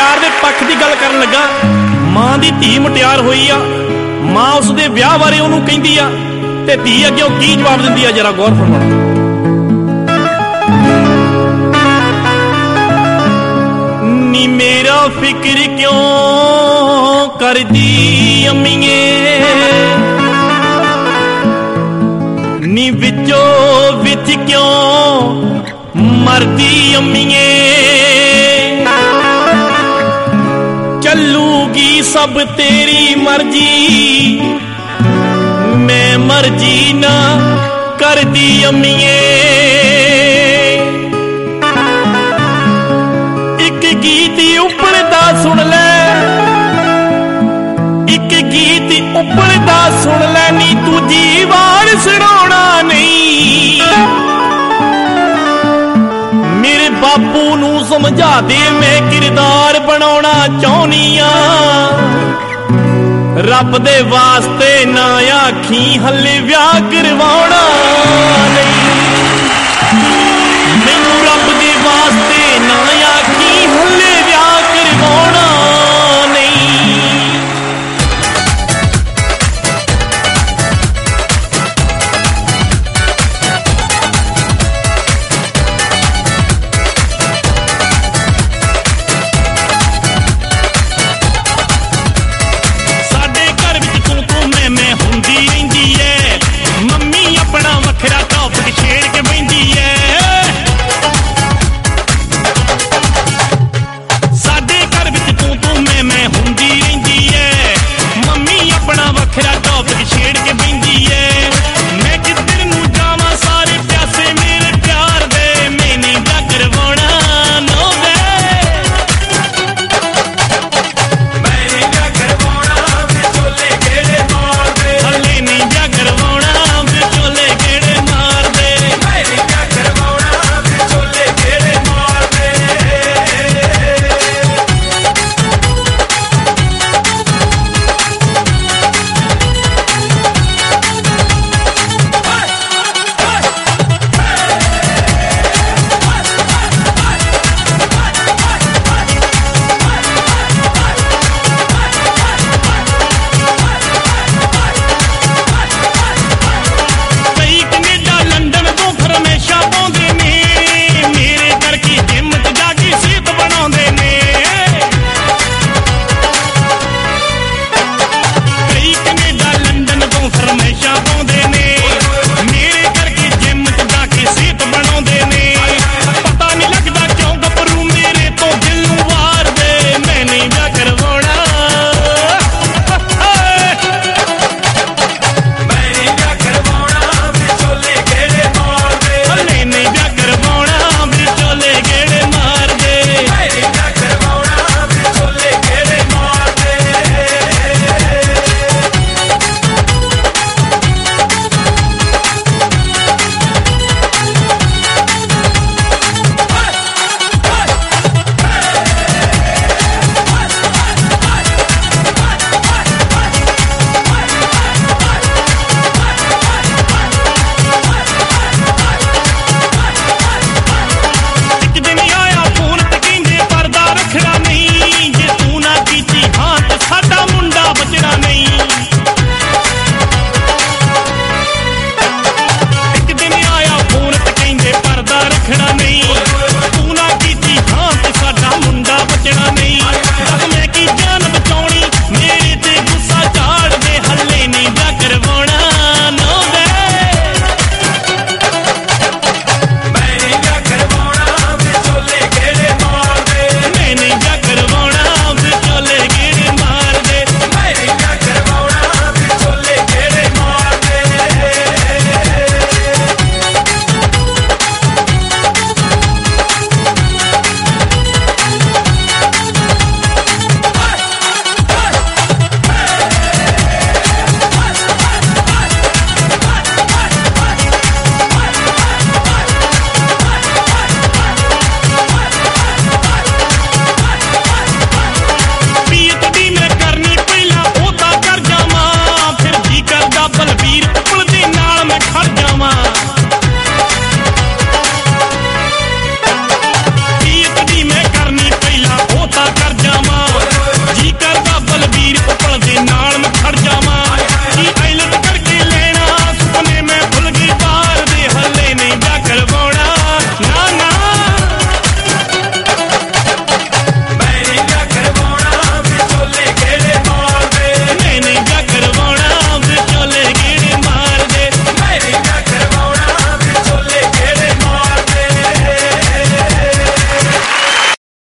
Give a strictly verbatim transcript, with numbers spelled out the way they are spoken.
मुटियार दे पक्ष की गल करन लगा। मां दी धी मुटियार होई आ, मां उसदे विआह बारे उहनूं कहिंदी आ ते धी अगे की जवाब दिंदी आ, जरा गौर फरमाओ। नी मेरा फिक्र क्यों करदी अम्मीए, नी विचो विच क्यों मरदी अम्मीए, चलूगी सब तेरी मर्जी, मैं मर्जी ना करदी अम्मीए। एक गीत उपलदा सुन ले, एक गीत उपलदा सुन ले, नी तुझी वार सुनाउणा नहीं। मेरे बापू नूं समझा दे, मैं किरदार बनाउणा चाहुंदी आ। रब दे वास्ते ना आखी हले विआह करवाउणा नहीं।